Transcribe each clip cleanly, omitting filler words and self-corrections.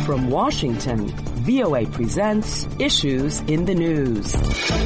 From Washington, VOA presents Issues in the News.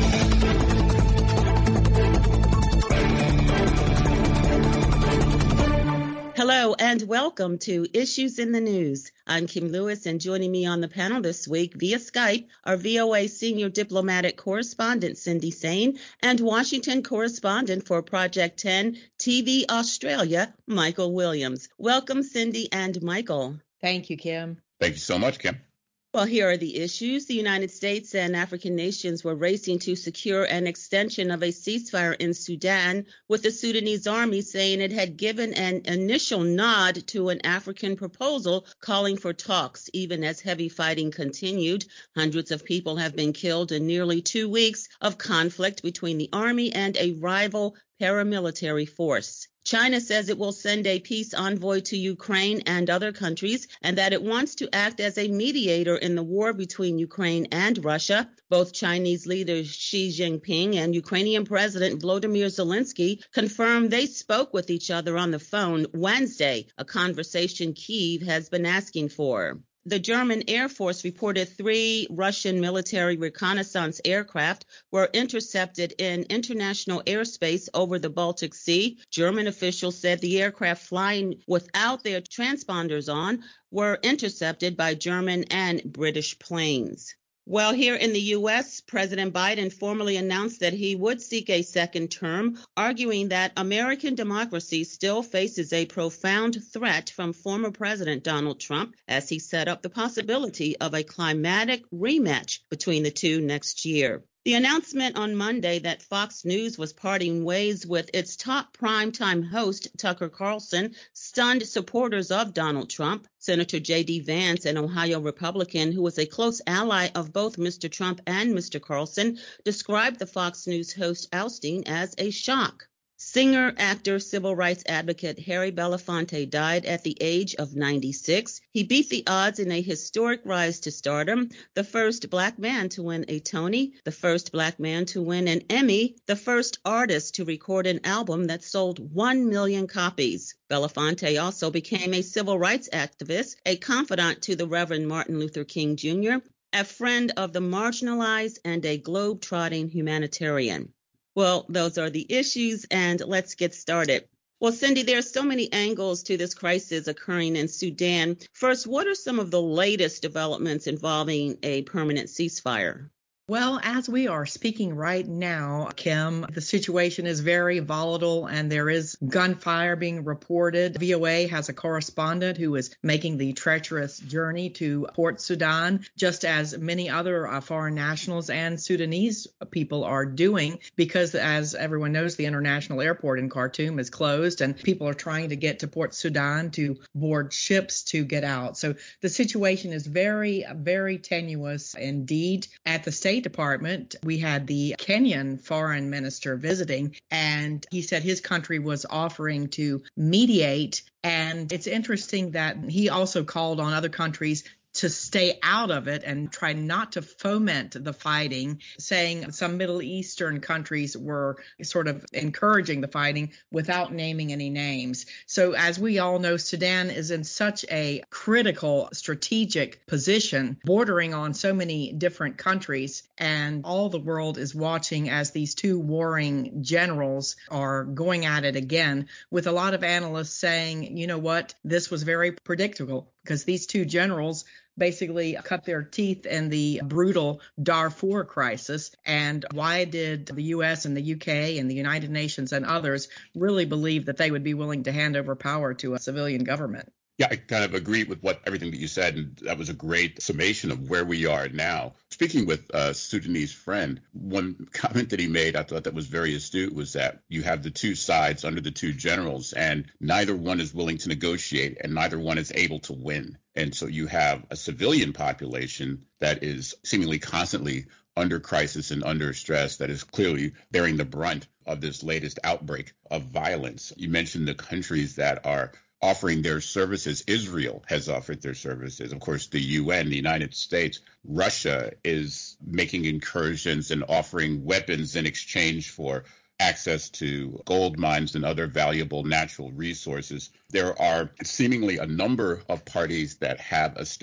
Hello and welcome to Issues in the News. I'm Kim Lewis, and joining me on the panel this week via Skype are VOA Senior Diplomatic Correspondent Cindy Saine and Washington Correspondent for Project 10 TV Australia, Michael Williams. Welcome, Cindy and Michael. Thank you, Kim. Thank you so much, Kim. Well, here are the issues. The United States and African nations were racing to secure an extension of a ceasefire in Sudan, with the Sudanese army saying it had given an initial nod to an African proposal calling for talks, even as heavy fighting continued. Hundreds of people have been killed in nearly 2 weeks of conflict between the army and a rival paramilitary force. China says it will send a peace envoy to Ukraine and other countries, and that it wants to act as a mediator in the war between Ukraine and Russia. Both Chinese leader Xi Jinping and Ukrainian President Volodymyr Zelensky confirmed they spoke with each other on the phone Wednesday, a conversation Kyiv has been asking for. The German Air Force reported 3 Russian military reconnaissance aircraft were intercepted in international airspace over the Baltic Sea. German officials said the aircraft flying without their transponders on were intercepted by German and British planes. Well, here in the U.S., President Biden formally announced that he would seek a second term, arguing that American democracy still faces a profound threat from former President Donald Trump as he set up the possibility of a climatic rematch between the two next year. The announcement on Monday that Fox News was parting ways with its top primetime host, Tucker Carlson, stunned supporters of Donald Trump. Senator J.D. Vance, an Ohio Republican who was a close ally of both Mr. Trump and Mr. Carlson, described the Fox News host ousting as a shock. Singer, actor, civil rights advocate Harry Belafonte died at the age of 96. He beat the odds in a historic rise to stardom, the first Black man to win a Tony, the first Black man to win an Emmy, the first artist to record an album that sold 1 million copies. Belafonte also became a civil rights activist, a confidant to the Reverend Martin Luther King Jr., a friend of the marginalized, and a globe-trotting humanitarian. Well, those are the issues, and let's get started. Well, Cindy, there are so many angles to this crisis occurring in Sudan. First, what are some of the latest developments involving a permanent ceasefire? Well, as we are speaking right now, Kim, the situation is very volatile and there is gunfire being reported. VOA has a correspondent who is making the treacherous journey to Port Sudan, just as many other foreign nationals and Sudanese people are doing, because as everyone knows, the international airport in Khartoum is closed and people are trying to get to Port Sudan to board ships to get out. So the situation is very, very tenuous indeed. At the State Department, we had the Kenyan foreign minister visiting, and he said his country was offering to mediate. And it's interesting that he also called on other countries to stay out of it and try not to foment the fighting, saying some Middle Eastern countries were sort of encouraging the fighting without naming any names. So as we all know, Sudan is in such a critical strategic position, bordering on so many different countries, and all the world is watching as these two warring generals are going at it again, with a lot of analysts saying, you know what, this was very predictable because these two generals basically cut their teeth in the brutal Darfur crisis. And why did the U.S. and the U.K. and the United Nations and others really believe that they would be willing to hand over power to a civilian government? Yeah, I kind of agree with everything that you said, and that was a great summation of where we are now. Speaking with a Sudanese friend, one comment that he made I thought that was very astute was that you have the two sides under the two generals, and neither one is willing to negotiate, and neither one is able to win. And so you have a civilian population that is seemingly constantly under crisis and under stress, that is clearly bearing the brunt of this latest outbreak of violence. You mentioned the countries that are offering their services. Israel has offered their services. Of course, the UN, the United States, Russia is making incursions and offering weapons in exchange for access to gold mines and other valuable natural resources. There are seemingly a number of parties that have a stake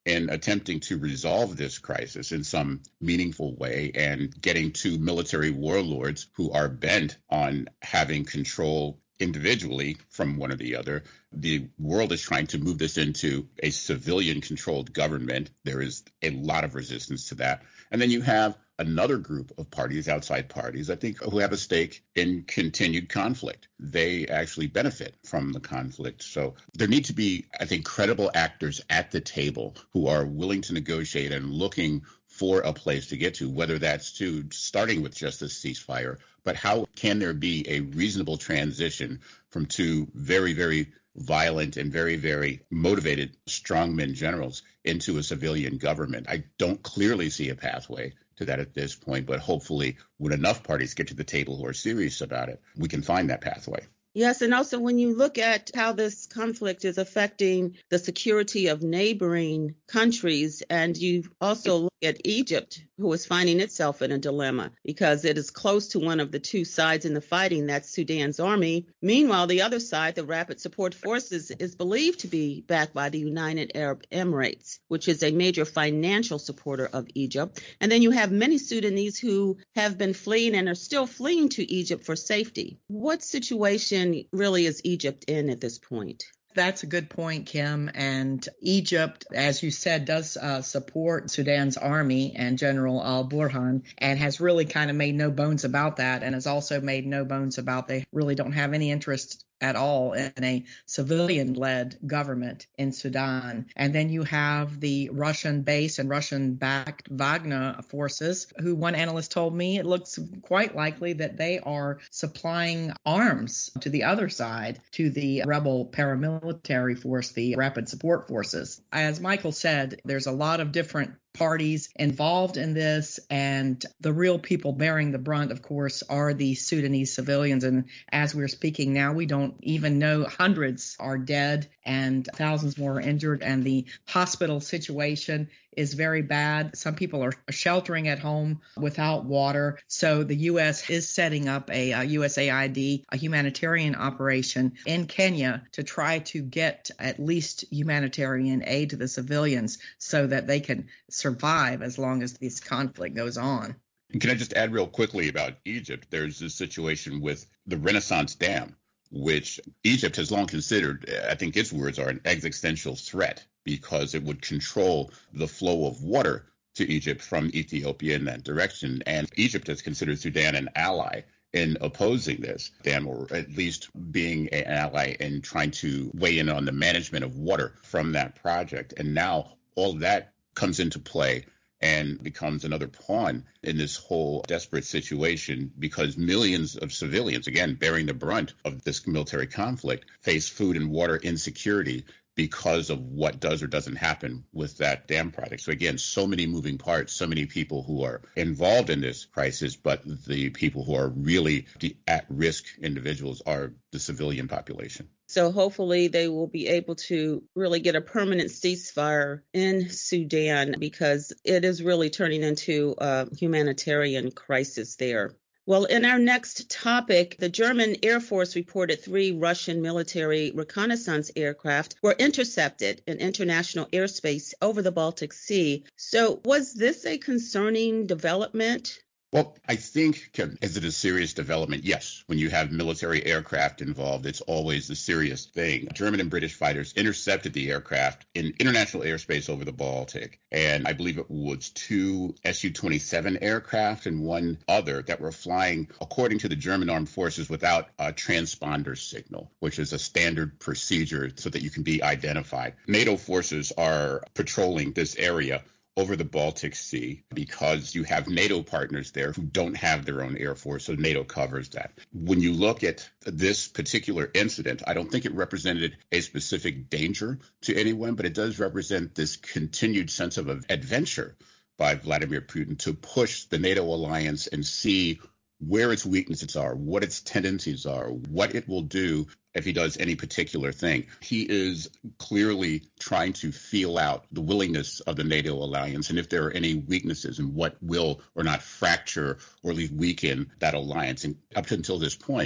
in attempting to resolve this crisis in some meaningful way and getting two military warlords who are bent on having control individually from one or the other. The world is trying to move this into a civilian-controlled government. There is a lot of resistance to that. And then you have another group of parties, outside parties, I think, who have a stake in continued conflict. They actually benefit from the conflict. So there need to be, I think, credible actors at the table who are willing to negotiate and looking for a place to get to, whether that's to starting with just a ceasefire, but how can there be a reasonable transition from two very, very violent and very, very motivated strongmen generals into a civilian government? I don't clearly see a pathway to that at this point, but hopefully when enough parties get to the table who are serious about it, we can find that pathway. Yes, and also when you look at how this conflict is affecting the security of neighboring countries, and you also look at Egypt, who is finding itself in a dilemma because it is close to one of the two sides in the fighting, that's Sudan's army. Meanwhile, the other side, the Rapid Support Forces, is believed to be backed by the United Arab Emirates, which is a major financial supporter of Egypt. And then you have many Sudanese who have been fleeing and are still fleeing to Egypt for safety. What situation really is Egypt in at this point? That's a good point, Kim. And Egypt, as you said, does support Sudan's army and General al-Burhan, and has really kind of made no bones about that, and has also made no bones about they really don't have any interest at all in a civilian-led government in Sudan. And then you have the Russian-based and Russian-backed Wagner forces, who one analyst told me it looks quite likely that they are supplying arms to the other side, to the rebel paramilitary force, the Rapid Support Forces. As Michael said, there's a lot of different parties involved in this, and the real people bearing the brunt, of course, are the Sudanese civilians. And as we're speaking now, we don't even know, hundreds are dead and thousands more are injured, and the hospital situation is very bad. Some people are sheltering at home without water. So the U.S. is setting up a USAID, a humanitarian operation in Kenya to try to get at least humanitarian aid to the civilians so that they can survive as long as this conflict goes on. Can I just add real quickly about Egypt? There's this situation with the Renaissance Dam, which Egypt has long considered, I think its words are, an existential threat, because it would control the flow of water to Egypt from Ethiopia in that direction. And Egypt has considered Sudan an ally in opposing this dam, or at least being an ally in trying to weigh in on the management of water from that project. And now all that comes into play and becomes another pawn in this whole desperate situation, because millions of civilians, again, bearing the brunt of this military conflict, face food and water insecurity because of what does or doesn't happen with that dam project. So again, so many moving parts, so many people who are involved in this crisis, but the people who are really the at-risk individuals are the civilian population. So hopefully they will be able to really get a permanent ceasefire in Sudan, because it is really turning into a humanitarian crisis there. Well, in our next topic, the German Air Force reported 3 Russian military reconnaissance aircraft were intercepted in international airspace over the Baltic Sea. So was this a concerning development? Well, I think, is it a serious development? Yes. When you have military aircraft involved, it's always the serious thing. German and British fighters intercepted the aircraft in international airspace over the Baltic. And I believe it was 2 Su-27 aircraft and one other that were flying, according to the German armed forces, without a transponder signal, which is a standard procedure so that you can be identified. NATO forces are patrolling this area over the Baltic Sea because you have NATO partners there who don't have their own air force, so NATO covers that. When you look at this particular incident, I don't think it represented a specific danger to anyone, but it does represent this continued sense of adventure by Vladimir Putin to push the NATO alliance and see where its weaknesses are, what its tendencies are, what it will do if he does any particular thing. He is clearly trying to feel out the willingness of the NATO alliance and if there are any weaknesses and what will or not fracture or at least weaken that alliance. And up until this point,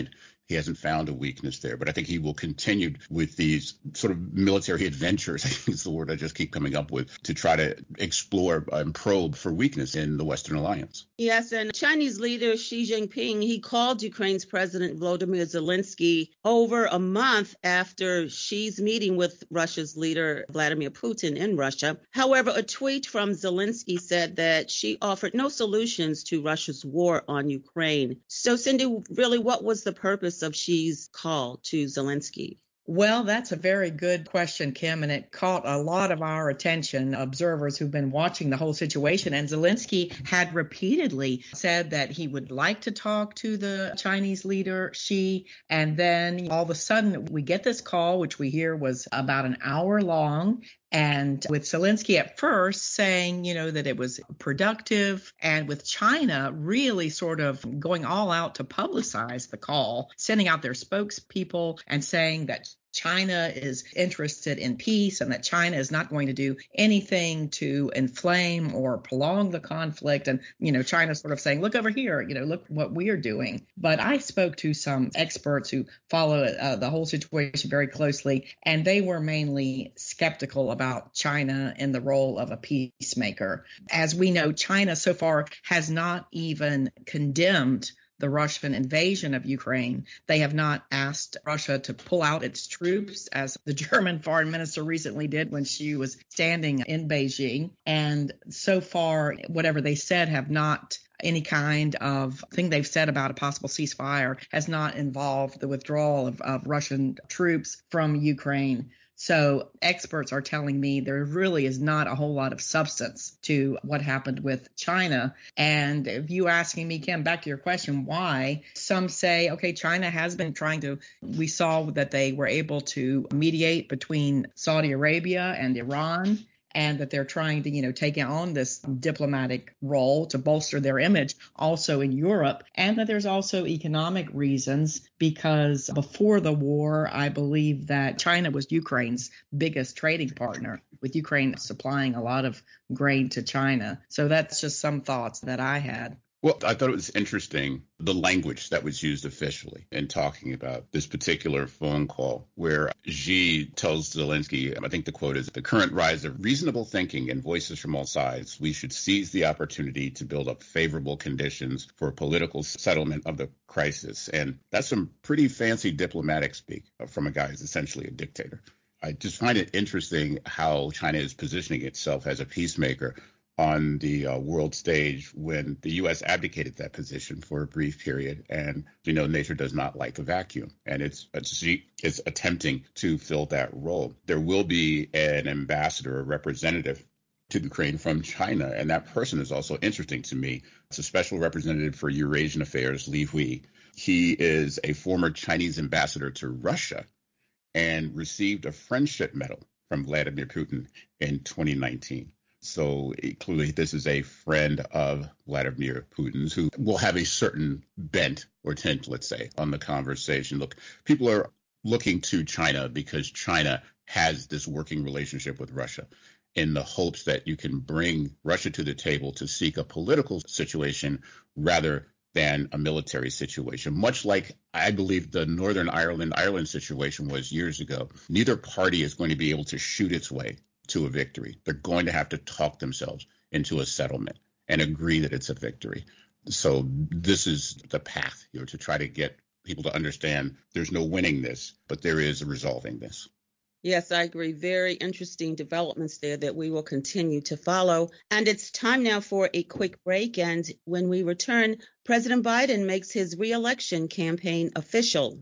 He hasn't found a weakness there, but I think he will continue with these sort of military adventures, I think is the word I just keep coming up with, to try to explore and probe for weakness in the Western alliance. Yes, and Chinese leader Xi Jinping, he called Ukraine's President Volodymyr Zelensky over a month after Xi's meeting with Russia's leader Vladimir Putin in Russia. However, a tweet from Zelensky said that Xi offered no solutions to Russia's war on Ukraine. So, Cindy, really, what was the purpose of Xi's call to Zelensky? Well, that's a very good question, Kim, and it caught a lot of our attention, observers who've been watching the whole situation. And Zelensky had repeatedly said that he would like to talk to the Chinese leader, Xi, and then all of a sudden we get this call, which we hear was about an hour long. And with Zelensky at first saying, that it was productive, and with China really sort of going all out to publicize the call, sending out their spokespeople and saying that China is interested in peace and that China is not going to do anything to inflame or prolong the conflict. And, China sort of saying, look over here, look what we are doing. But I spoke to some experts who follow the whole situation very closely, and they were mainly skeptical about China in the role of a peacemaker. As we know, China so far has not even condemned the Russian invasion of Ukraine. They have not asked Russia to pull out its troops, as the German foreign minister recently did when she was standing in Beijing. And so far, whatever they said have not any kind of thing they've said about a possible ceasefire has not involved the withdrawal of Russian troops from Ukraine. So experts are telling me there really is not a whole lot of substance to what happened with China. And if you asking me, Kim, back to your question, why? Some say, okay, China has been we saw that they were able to mediate between Saudi Arabia and Iran, and that they're trying to, take on this diplomatic role to bolster their image also in Europe, and that there's also economic reasons because before the war, I believe that China was Ukraine's biggest trading partner, with Ukraine supplying a lot of grain to China. So that's just some thoughts that I had. Well, I thought it was interesting, the language that was used officially in talking about this particular phone call, where Xi tells Zelensky, I think the quote is, the current rise of reasonable thinking and voices from all sides, we should seize the opportunity to build up favorable conditions for political settlement of the crisis. And that's some pretty fancy diplomatic speak from a guy who's essentially a dictator. I just find it interesting how China is positioning itself as a peacemaker on the world stage when the U.S. abdicated that position for a brief period. And, nature does not like a vacuum. And it's attempting to fill that role. There will be an ambassador, a representative to Ukraine from China. And that person is also interesting to me. It's a special representative for Eurasian affairs, Li Hui. He is a former Chinese ambassador to Russia and received a friendship medal from Vladimir Putin in 2019. So clearly this is a friend of Vladimir Putin's who will have a certain bent or tint, let's say, on the conversation. Look, people are looking to China because China has this working relationship with Russia in the hopes that you can bring Russia to the table to seek a political situation rather than a military situation, much like I believe the Northern Ireland situation was years ago. Neither party is going to be able to shoot its way to a victory. They're going to have to talk themselves into a settlement and agree that it's a victory. So this is the path, to try to get people to understand there's no winning this, but there is resolving this. Yes, I agree. Very interesting developments there that we will continue to follow. And it's time now for a quick break. And when we return, President Biden makes his re-election campaign official.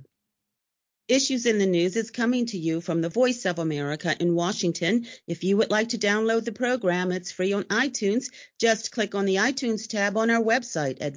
Issues in the News is coming to you from the Voice of America in Washington. If you would like to download the program, it's free on iTunes. Just click on the iTunes tab on our website at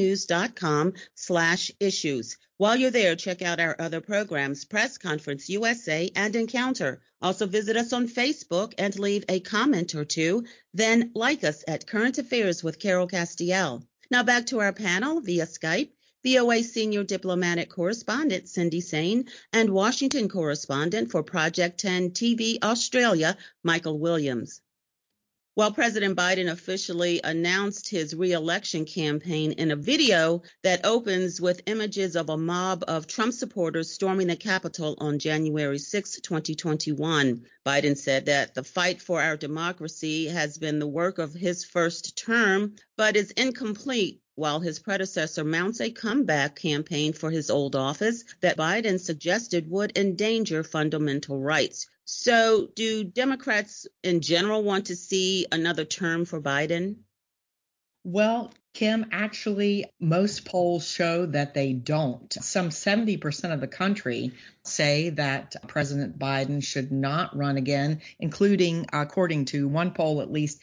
voanews.com/issues. While you're there, check out our other programs, Press Conference USA and Encounter. Also visit us on Facebook and leave a comment or two. Then like us at Current Affairs with Carol Castiel. Now back to our panel via Skype. VOA Senior Diplomatic Correspondent Cindy Saine and Washington Correspondent for Project 10 TV Australia, Michael Williams. Well, President Biden officially announced his re-election campaign in a video that opens with images of a mob of Trump supporters storming the Capitol on January 6, 2021. Biden said that the fight for our democracy has been the work of his first term, but is incomplete while his predecessor mounts a comeback campaign for his old office that Biden suggested would endanger fundamental rights. So do Democrats in general want to see another term for Biden? Well, Kim, actually, most polls show that they don't. Some 70% of the country say that President Biden should not run again, including, according to one poll, at least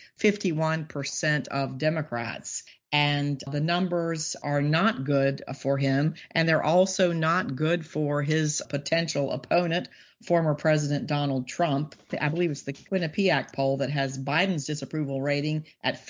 51% of Democrats. And the numbers are not good for him, and they're also not good for his potential opponent, former President Donald Trump. I believe it's the Quinnipiac poll that has Biden's disapproval rating at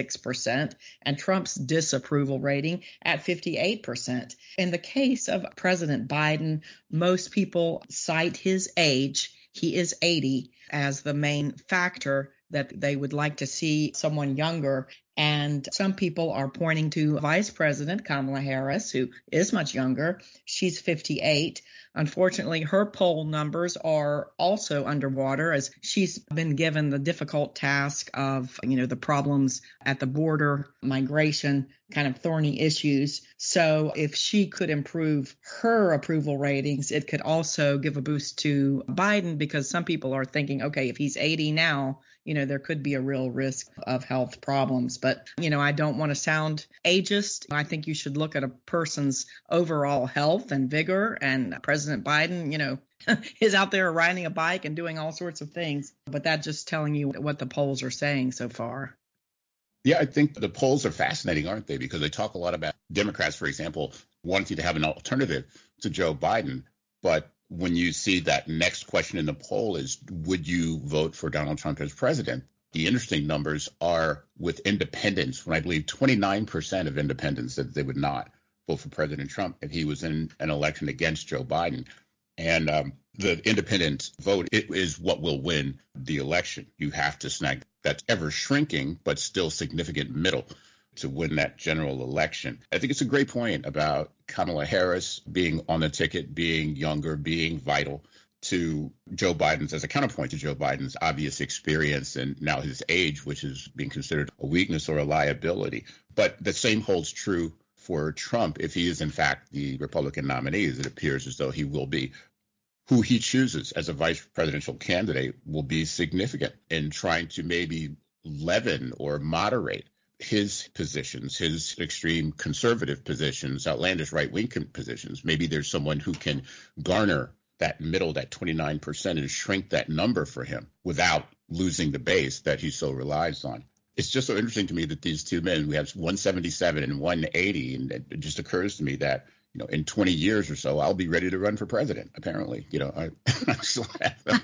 56% and Trump's disapproval rating at 58%. In the case of President Biden, most people cite his age. He is 80 as the main factor that they would like to see someone younger. And some people are pointing to Vice President Kamala Harris, who is much younger. She's 58. Unfortunately, her poll numbers are also underwater as she's been given the difficult task of, the problems at the border, migration, kind of thorny issues. So if she could improve her approval ratings, it could also give a boost to Biden, because some people are thinking, okay, if he's 80 now, there could be a real risk of health problems. But, I don't want to sound ageist. I think you should look at a person's overall health and vigor. And President Biden, is out there riding a bike and doing all sorts of things. But that's just telling you what the polls are saying so far. Yeah, I think the polls are fascinating, aren't they? Because they talk a lot about Democrats, for example, wanting to have an alternative to Joe Biden. But when you see that next question in the poll is, would you vote for Donald Trump as president? The interesting numbers are with independents, when I believe 29% of independents said they would not vote for President Trump if he was in an election against Joe Biden. And the independent vote, it is what will win the election. You have to snag that ever shrinking, but still significant middle to win that general election. I think it's a great point about Kamala Harris being on the ticket, being younger, being vital to Joe Biden's, as a counterpoint to Joe Biden's obvious experience and now his age, which is being considered a weakness or a liability. But the same holds true for Trump if he is, in fact, the Republican nominee, as it appears as though he will be. Who he chooses as a vice presidential candidate will be significant in trying to maybe leaven or moderate his positions, his extreme conservative positions, outlandish right-wing positions. Maybe there's someone who can garner that middle, that 29%, and shrink that number for him without losing the base that he so relies on. It's just so interesting to me that these two men, we have 177 and 180, and it just occurs to me that, in 20 years or so, I'll be ready to run for president, apparently. I still have them.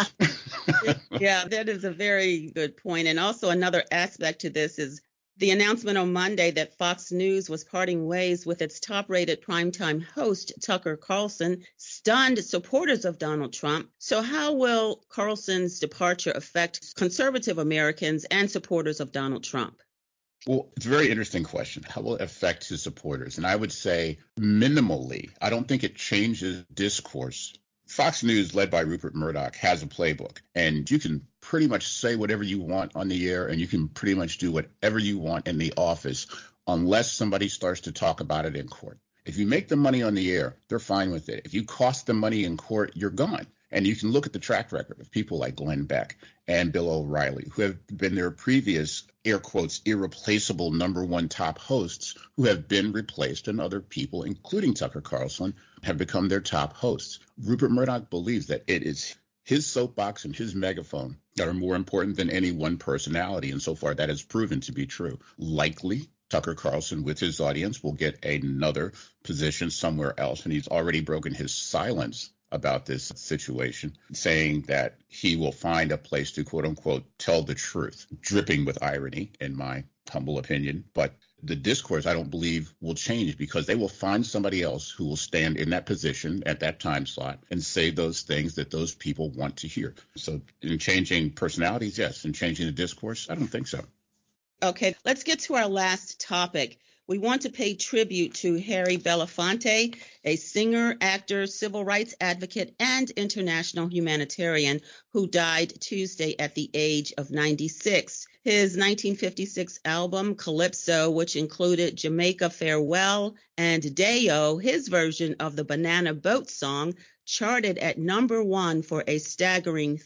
Yeah, that is a very good point. And also another aspect to this is the announcement on Monday that Fox News was parting ways with its top-rated primetime host, Tucker Carlson, stunned supporters of Donald Trump. So how will Carlson's departure affect conservative Americans and supporters of Donald Trump? Well, it's a very interesting question. How will it affect his supporters? And I would say minimally. I don't think it changes discourse. Fox News, led by Rupert Murdoch, has a playbook, and you can pretty much say whatever you want on the air, and you can pretty much do whatever you want in the office unless somebody starts to talk about it in court. If you make the money on the air, they're fine with it. If you cost them money in court, you're gone. And you can look at the track record of people like Glenn Beck and Bill O'Reilly, who have been their previous, air quotes, irreplaceable number one top hosts, who have been replaced, and other people, including Tucker Carlson, have become their top hosts. Rupert Murdoch believes that it is his soapbox and his megaphone that are more important than any one personality. And so far, that has proven to be true. Likely, Tucker Carlson, with his audience, will get another position somewhere else. And he's already broken his silence about this situation, saying that he will find a place to, quote unquote, tell the truth, dripping with irony, in my humble opinion. But the discourse, I don't believe, will change because they will find somebody else who will stand in that position at that time slot and say those things that those people want to hear. So in changing personalities, yes. In changing the discourse, I don't think so. Okay, let's get to our last topic. We want to pay tribute to Harry Belafonte, a singer, actor, civil rights advocate, and international humanitarian who died Tuesday at the age of 96. His 1956 album, Calypso, which included Jamaica Farewell and Deo, his version of the Banana Boat song, charted at #1 for a staggering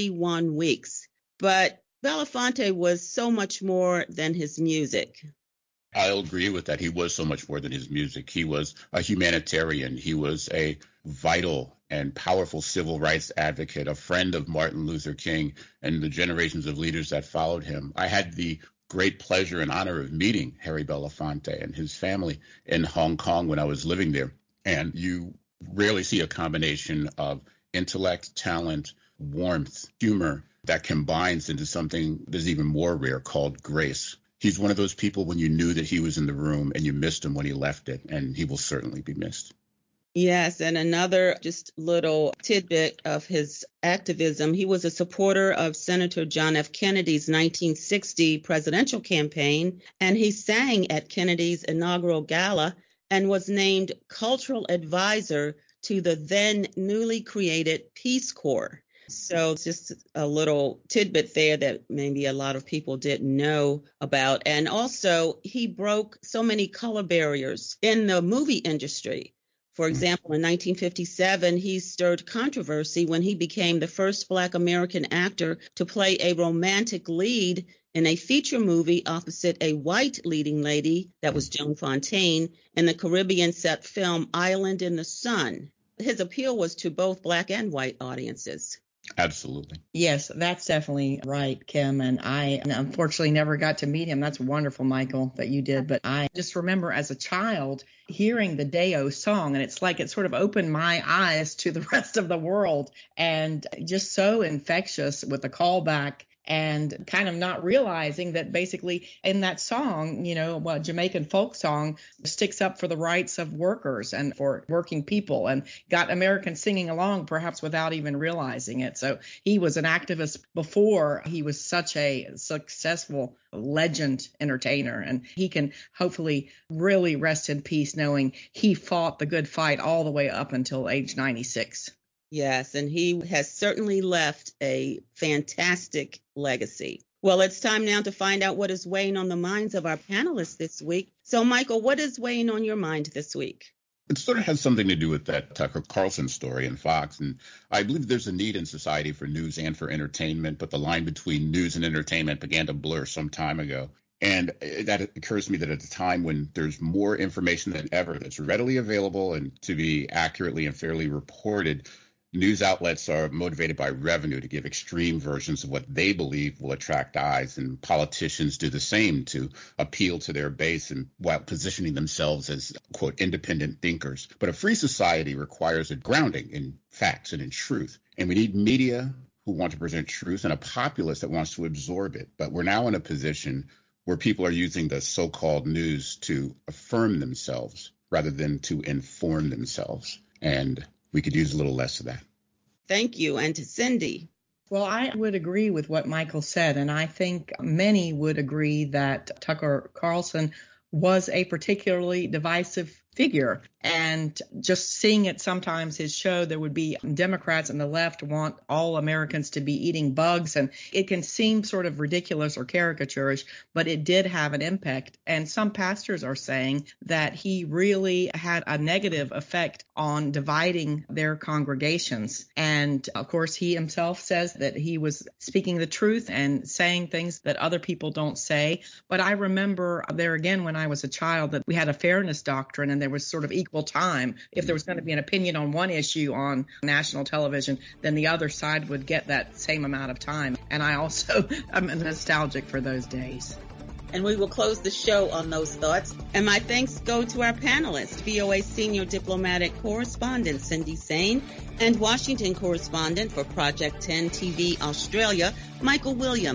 31 weeks. But Belafonte was so much more than his music. I'll agree with that. He was so much more than his music. He was a humanitarian. He was a vital and powerful civil rights advocate, a friend of Martin Luther King and the generations of leaders that followed him. I had the great pleasure and honor of meeting Harry Belafonte and his family in Hong Kong when I was living there. And you rarely see a combination of intellect, talent, warmth, humor that combines into something that's even more rare called grace. He's one of those people when you knew that he was in the room and you missed him when he left it, and he will certainly be missed. Yes, and another just little tidbit of his activism. He was a supporter of Senator John F. Kennedy's 1960 presidential campaign, and he sang at Kennedy's inaugural gala and was named cultural advisor to the then newly created Peace Corps. So just a little tidbit there that maybe a lot of people didn't know about. And also, he broke so many color barriers in the movie industry. For example, in 1957, he stirred controversy when he became the first Black American actor to play a romantic lead in a feature movie opposite a white leading lady, that was Joan Fontaine, in the Caribbean set film Island in the Sun. His appeal was to both Black and white audiences. Absolutely. Yes, that's definitely right, Kim. And I unfortunately never got to meet him. That's wonderful, Michael, that you did. But I just remember as a child hearing the Deo song, and it's like it sort of opened my eyes to the rest of the world, and just so infectious with the callback. And kind of not realizing that basically in that song, Jamaican folk song sticks up for the rights of workers and for working people and got Americans singing along, perhaps without even realizing it. So he was an activist before he was such a successful legend entertainer. And he can hopefully really rest in peace knowing he fought the good fight all the way up until age 96. Yes, and he has certainly left a fantastic legacy. Well, it's time now to find out what is weighing on the minds of our panelists this week. So, Michael, what is weighing on your mind this week? It sort of has something to do with that Tucker Carlson story in Fox. And I believe there's a need in society for news and for entertainment, but the line between news and entertainment began to blur some time ago. And that occurs to me that at a time when there's more information than ever that's readily available and to be accurately and fairly reported, news outlets are motivated by revenue to give extreme versions of what they believe will attract eyes, and politicians do the same to appeal to their base and while positioning themselves as, quote, independent thinkers. But a free society requires a grounding in facts and in truth. And we need media who want to present truth and a populace that wants to absorb it. But we're now in a position where people are using the so-called news to affirm themselves rather than to inform themselves. And we could use a little less of that. Thank you. And to Cindy. Well, I would agree with what Michael said, and I think many would agree that Tucker Carlson was a particularly divisive figure. And just seeing it sometimes, his show, there would be Democrats and the left want all Americans to be eating bugs. And it can seem sort of ridiculous or caricaturish, but it did have an impact. And some pastors are saying that he really had a negative effect on dividing their congregations. And of course, he himself says that he was speaking the truth and saying things that other people don't say. But I remember there again, when I was a child, that we had a fairness doctrine and there was sort of equal time. If there was going to be an opinion on one issue on national television, then the other side would get that same amount of time. And I also am nostalgic for those days. And we will close the show on those thoughts. And my thanks go to our panelists, VOA Senior Diplomatic Correspondent Cindy Saine and Washington Correspondent for Project 10 TV Australia, Michael Williams.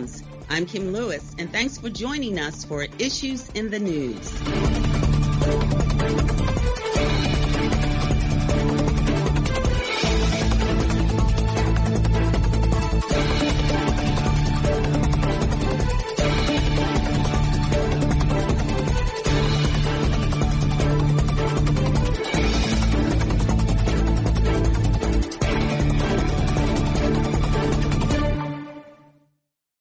I'm Kim Lewis, and thanks for joining us for Issues in the News.